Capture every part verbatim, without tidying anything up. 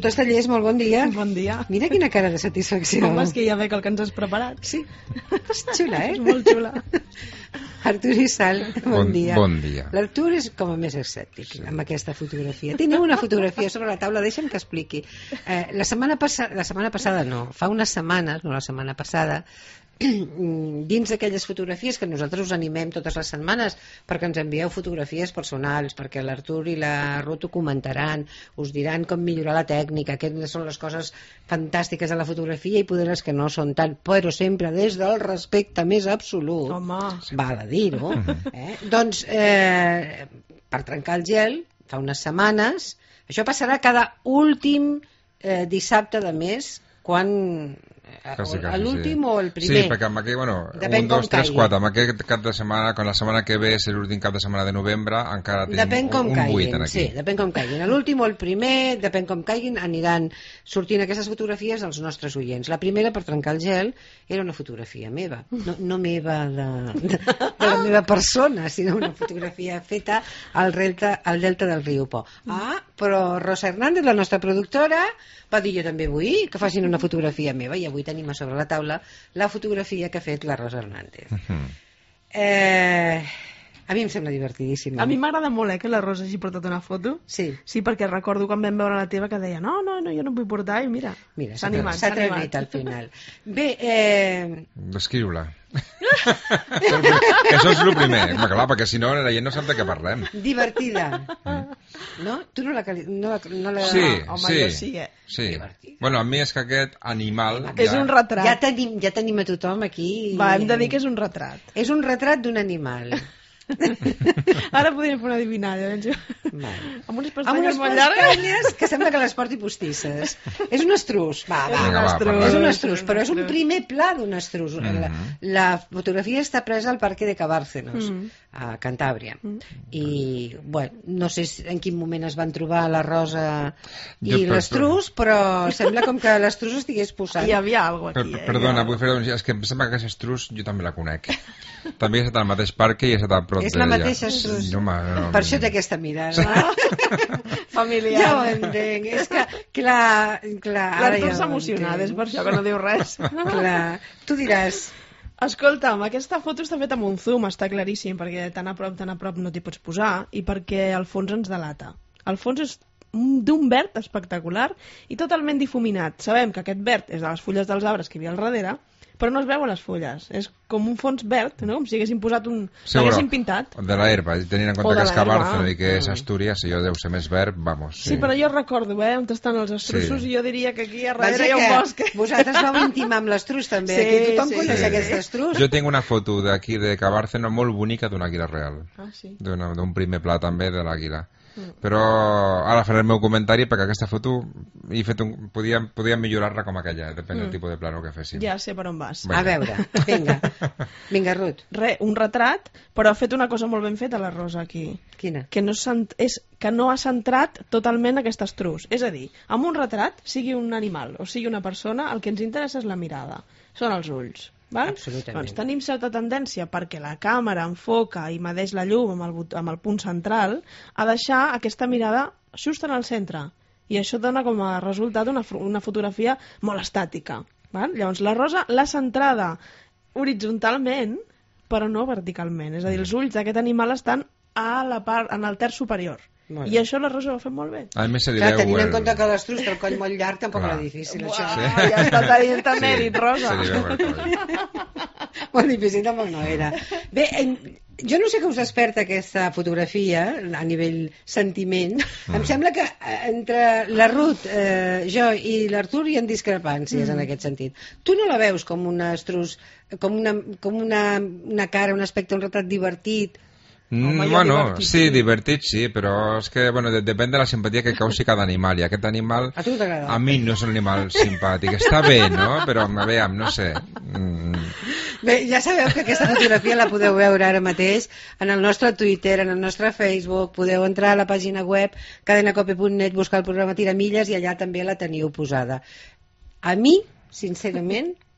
Ruth Estellés, molt bon dia. Bon dia. Mira quina cara de satisfacció. Home, és que ja veig el que ens has preparat. Sí, és xula, eh? És molt xula. Artur i Sal, bon, bon dia. Bon dia. L'Artur és com a més escèptic amb aquesta fotografia. Teniu una fotografia sobre la taula, deixa'm que expliqui. Eh, la setmana passada, la setmana passada no, fa unes setmanes, no la setmana passada, dins d'aquelles fotografies que nosaltres us animem totes les setmanes perquè ens envieu fotografies personals, perquè l'Artur i la Ruth ho comentaran, us diran com millorar la tècnica, aquestes són les coses fantàstiques de la fotografia i poder les que no són tant, però sempre des del respecte més absolut. Home. Val a dir-ho. Eh? Doncs, eh, per trencar el gel, fa unes setmanes, això passarà cada últim eh, dissabte de mes, quan... Quasi, quasi, l'últim sí. o el primer? Sí, perquè amb aquest, bueno, Depèn un, dos, tres, caigui. quatre, amb aquest cap de setmana, quan la setmana que ve és l'últim cap de setmana de novembre, encara tenim depèn com un, un caiguin, vuit aquí. sí, depèn com caiguin. L'últim o el primer, depèn com caiguin, aniran sortint aquestes fotografies als nostres oients. La primera, per trencar el gel, era una fotografia meva, no, no meva de, de, de la meva persona, sinó una fotografia feta al delta, al delta del riu Po. Ah, però Rosa Hernández, la nostra productora, va dir jo també vull que facin una fotografia meva i avui tenim a sobre la taula la fotografia que ha fet la Rosa Hernández. Uh-huh. eh, a mi em sembla divertidíssima. A mi m'agrada molt eh, que la Rosa hagi portat una foto. Sí. Sí, perquè recordo quan vam veure la teva que deia no, no, no, jo no em vull portar i mira, mira s'ha animat. S'ha atrevit al final. Bé, eh... descriu-la. Que això és el primer, home, clar, perquè si no la gent no sap de què parlem. Divertida. No? Tu no la... No la, no la... Sí, home, sí, jo sí, eh? sí. Divertida. Bueno, a mi és que aquest animal... És un retrat. Ja tenim, ja tenim a tothom aquí. Va, hem de dir que és un retrat. És un retrat d'un animal. Ara podríem fer una adivinalla. Vale. Amb unes Amb unes pestanyes molt llargues. pestanyes que sembla que les porti postisses. És un estruç. Va, va. Vinga, va, estruç. És un estruç, però és un primer pla d'un estruç. Mm-hmm. La, la fotografia està presa al Parque de Cabárcenos, Mm. a Cantàbria. Mm. I, bueno, no sé en quin moment es van trobar la Rosa i Jo per- l'estrus, però sembla com que l'estrus estigués posat. Hi havia alguna Per, cosa aquí, eh? perdona, vull fer un... és que em sembla que aquest estrus jo també la conec. També he estat al mateix parc i he estat a prop És d'ella. la mateixa estrus. No, home, no, Per això té aquesta mirada. Familiar. Ja ho entenc. És que, clar... clar ara L'Artur ja s'ha ho emocionat, entenc. és per això que no diu res. Clar. Tu diràs... Escolta'm, aquesta foto està feta amb un zoom, està claríssim, perquè tan a prop, tan a prop no t'hi pots posar, i perquè el fons ens delata. El fons és d'un verd espectacular i totalment difuminat. Sabem que aquest verd és de les fulles dels arbres que hi havia al darrere, però no es veuen les fulles. És com un fons verd, no? Com si haguessin posat un... Sí, l'haguessin bueno, pintat. de la herba, i tenint en O compte de que és l'herba. Cabárceno i que és Astúries, si jo deu ser més verd, vamos. Sí, però jo recordo, eh, on estan els estrussos, Sí. i jo diria que aquí a Vaja darrere hi ha un que bosc. vosaltres vau intimar amb l'estrus també. Sí, Aquí tothom sí, coneix sí. aquest estrus. Jo tinc una foto d'aquí de Cabárceno molt bonica d'una àguila real. Ah, sí. D'una- d'un primer pla també de l'àguila. Però ara faré el meu comentari perquè aquesta foto he fet un... podíem, podíem millorar-la com aquella, depèn del tipus de plano que féssim. Ja sé per on vas. A veure, vinga. Vinga, Ruth. Re, un retrat, però ha fet una cosa molt ben feta la Rosa aquí. Quina? Que no, cent- és, que no ha centrat totalment aquest estrus. És a dir, amb un retrat, sigui un animal o sigui una persona, el que ens interessa és la mirada. Són els ulls. Val? Absolutament. Doncs tenim certa tendència, perquè la càmera enfoca i medeix la llum amb el, bot- amb el punt central, a deixar aquesta mirada just en el centre. I això dona com a resultat una, fo- una fotografia molt estàtica. Val? Llavors la Rosa l'ha centrada horitzontalment, però no verticalment. És a dir, els ulls d'aquest animal estan a la part, en el terç superior. Molt I bé. això la Rosa ho ha fet molt bé. A més, se Clar, direu... tenint en el- compte que l'estrus té el coll molt llarg, tampoc Clar. era difícil, Uau, això. ja està tenint també mèrit, Rosa. Se direu el coll. Molt difícil tampoc no era. Bé, en, jo no sé què us desperta aquesta fotografia a nivell sentiment. Mm. Em sembla que eh, entre la Ruth, eh, jo i l'Artur hi ha discrepàncies mm. en aquest sentit. Tu no la veus com un estrus, com una, com una, una cara, un aspecte, un retrat divertit? Mm, Home, jo bueno, divertit, sí, sí. divertit sí, però és que, bueno, de, depèn de la simpatia que causi cada animal, i aquest animal A tu t'agrada? a mi no és un animal simpàtic, està bé, no? Però, a veure, no sé... Mm, Bé, ja sabeu que aquesta fotografia la podeu veure ara mateix en el nostre Twitter, en el nostre Facebook, podeu entrar a la pàgina web cadenacope punt net, buscar el programa Tiramilles i allà també la teniu posada. A mi, sincerament,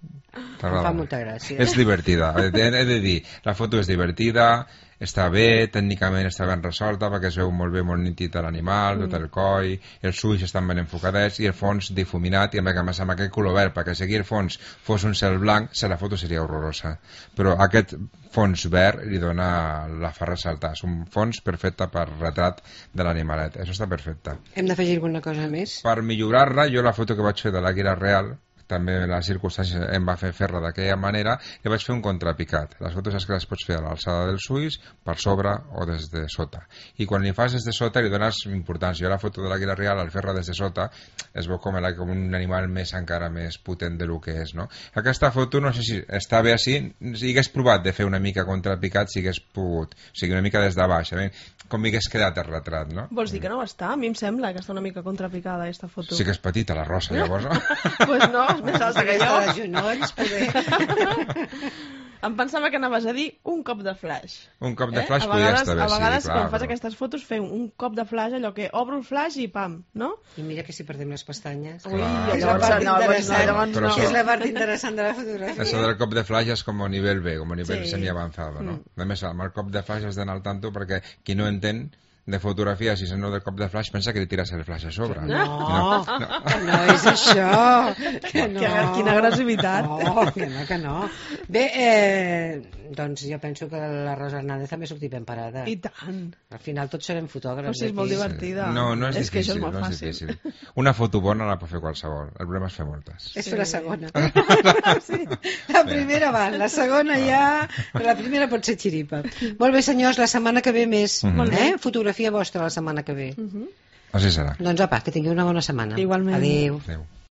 Em T'agrada? fa molta gràcia. És divertida, he de, he de dir, la foto és divertida, està bé, tècnicament està ben resolta perquè es veu molt bé, molt nítid l'animal, mm. tot el coll, els ulls estan ben enfocadets i el fons difuminat i a més amb aquest color verd, perquè si aquí el fons fos un cel blanc, se la foto seria horrorosa. Però aquest fons verd li dona, la fa ressaltar. És un fons perfecte per retrat de l'animalet. Això està perfecte. Hem d'afegir alguna cosa més? Per millorar-la, jo la foto que vaig fer de l'àguila real, també les circumstàncies em va fer fer-la d'aquella manera, i vaig fer un contrapicat. Les fotos és que les pots fer a l'alçada dels ulls, per sobre o des de sota. I quan li fas des de sota li dones importància. Jo la foto de l'àguila real, al fer-la des de sota, es veu com, com un animal més encara més potent de lo que és, no? Aquesta foto, no sé si està bé així, si hagués provat de fer una mica contrapicat, si hagués pogut. O sigui, una mica des de baix, eh? Com mi hagués quedat el retrat, no? Vols dir que no està? A mi em sembla que està una mica contrapicada, aquesta foto. Sí que és petita, la rosa, llavors, no? Pues no, és més alta que jo. De genolls, poder... Em pensava que anaves a dir un cop de flash. Un cop de flash eh? podria vegades, estar bé, a vegades, sí, clar. quan fas però... aquestes fotos, fem un cop de flash, allò que obro el flash i pam, no? I mira que si perdem les pestanyes. Ui, Clar. És la part no, interessant. llavors Però no. això- És la part interessant de la fotografia. Eso del cop de flash és com a nivell B, com a nivell Sí. semi-avanzado, no? Mm. A més, amb el cop de flash has d'anar al tanto perquè qui no entén de fotografia, si no del cop de flash, pensa que li tires el flash a sobre. No, no, que no és això. Que no. Que- quina agressivitat. No, que no, que no. Bé, eh, doncs jo penso que la Rosa Hernández també ha sortit ben parada. I tant. Al final tots serem fotògrafs. Però si és molt aquí. divertida. No, no és, és que això difícil, és molt no és fàcil. difícil. Una foto bona la pot fer qualsevol. El problema és fer moltes. És fer la segona. Sí. La primera va, la segona ja... Però la primera pot ser xiripa. Molt bé, senyors, la setmana que ve més. Mhm. Eh? Fotografia vostra la setmana que ve. Mhm. Així serà. Doncs apa, que tingui una bona setmana. Igualment. Adéu. Adéu.